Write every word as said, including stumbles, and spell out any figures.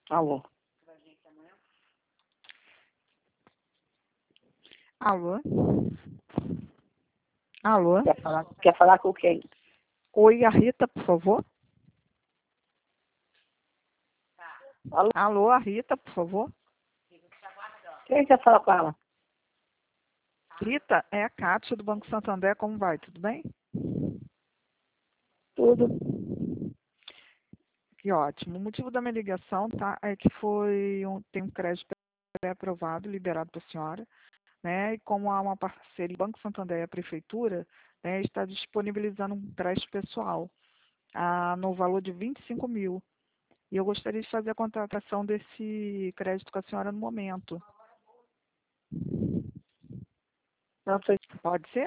Alô? Alô? Alô? Quer falar, quer falar com quem? Oi, a Rita, por favor. Alô? Alô, a Rita, por favor. Quem quer falar com ela? Rita, é a Kátia do Banco Santander, como vai? Tudo bem? Tudo. Que ótimo. O motivo da minha ligação, tá, é que foi um, tem um crédito pré-aprovado, liberado para a senhora, né? E como há uma parceria Banco Santander e a Prefeitura, né, está disponibilizando um crédito pessoal a, no valor de vinte e cinco mil. E eu gostaria de fazer a contratação desse crédito com a senhora no momento. Não sei. Pode ser?